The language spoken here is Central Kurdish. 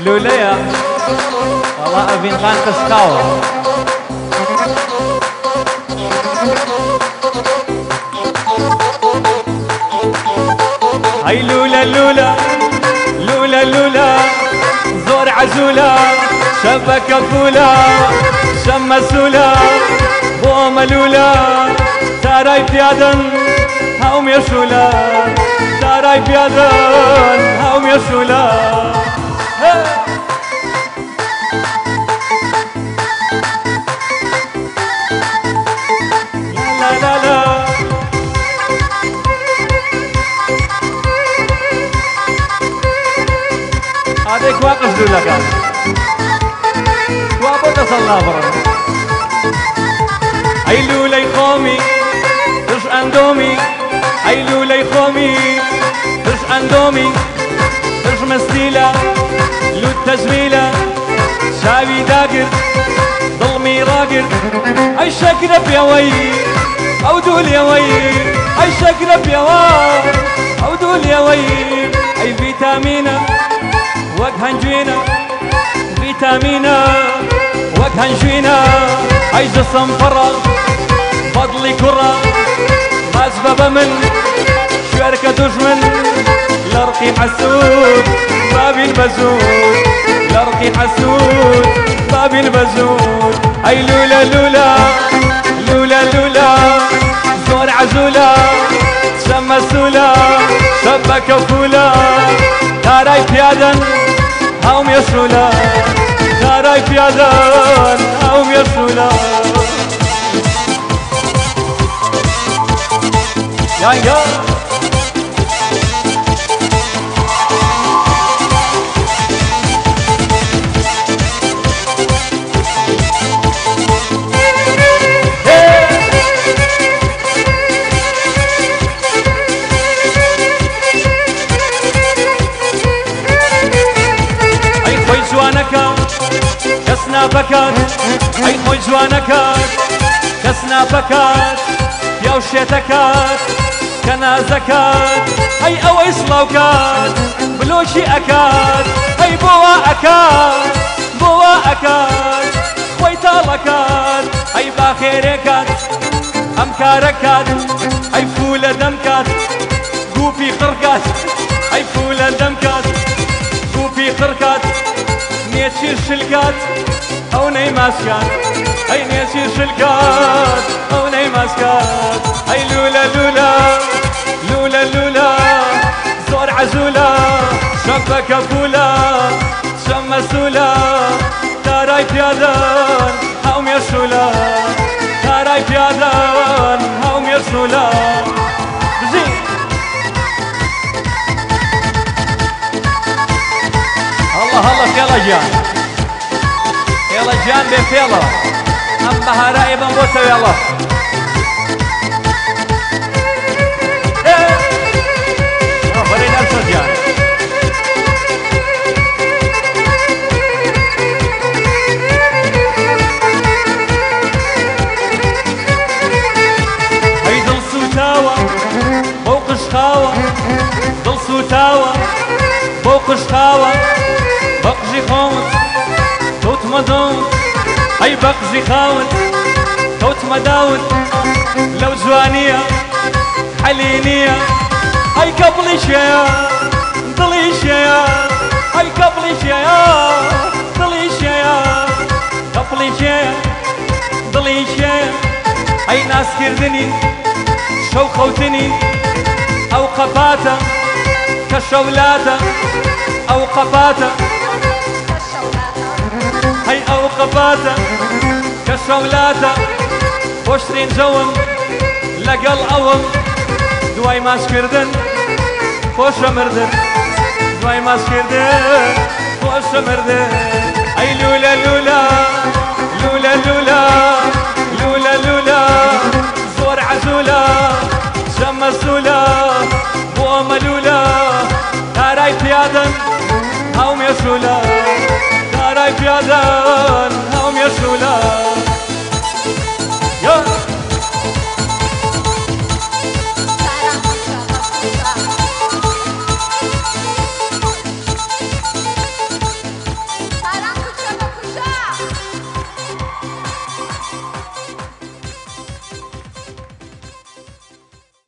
لوليا والله أبين خان قسقاوة هاي لولا لولا لولا لولا زور عزولا شبكة فولا شمسولا بوم لولا تاراي بيادن هاوم يشولا تاراي بيادن هاوم يشولا لا لا لا هذيك واقف دولا كان وابو تصلى برا اي لولاي قومي رش اندومي اي لولاي قومي رش اندومي رش مستيلة لو التجميلة شاوي داقر ظلمي راقر اي شكرب يا وي او دول يا وي اي شكرب يا وي او دول يا وي اي فيتامينا وجهنجوينا فيتامينا وجهنجوينا اي جسم فرة فضلي كرة ما سبب من شركة دشمن لرقي حسود بابي البزود لرقي حسود بابي البزود اي لولا لولا لولا لولا زور عزولا شمسولا شبكة فولا تاراي بيادن هاوم يشولا تاراي بيادن هاوم يشولا يا كسنا بكات اي خوي جوانكات كسنا بكات يا وشيتكات كنا زكات اي اوي صلوكات بلوشي اكات اي بوا اكات بوا اكات خوي طالكات اي باخيركات امكاركات اي فولة دمكات قوفي خركات اي فولة دمكات قوفي خركات نيتشير شلكات او ني ماسكات اي نيتشير شلكات او ني ماسكات اي لولا لولا لولا لولا زور عزولا شبكة فولا شمسولا تاراي بيادن هاوم يرسولا تاراي بيادن هاوم يرسولا زين الله الله فيلا جان يلا جان بفيلا ام بهاراي بنبوسه يلا فريد ارسل جان هي ظل سوتاوة فوق شخاوة ظل سوتاوة فوق شخاوة بقجي خون توت مدون اي بقجي خاون توت مداون لو جوانية حلينية اي قبلي شيا ضلي شيا اي قبلي شيا ضلي شيا قبلي شيا ضلي شيا اي ناس كردني شو خوتني او قفاته كشولاته او قفاته هي او قفاته كشولاته وشرين جوم لقل اوم دواي ماش كردن فوش مردن دواي ماش كردن فوش مردن اي لولا لولا لولا لولا لولا لولا زور عزولا شمسولا بوم لولا تاراي بيادن هاوم يشولا تاراي بيادن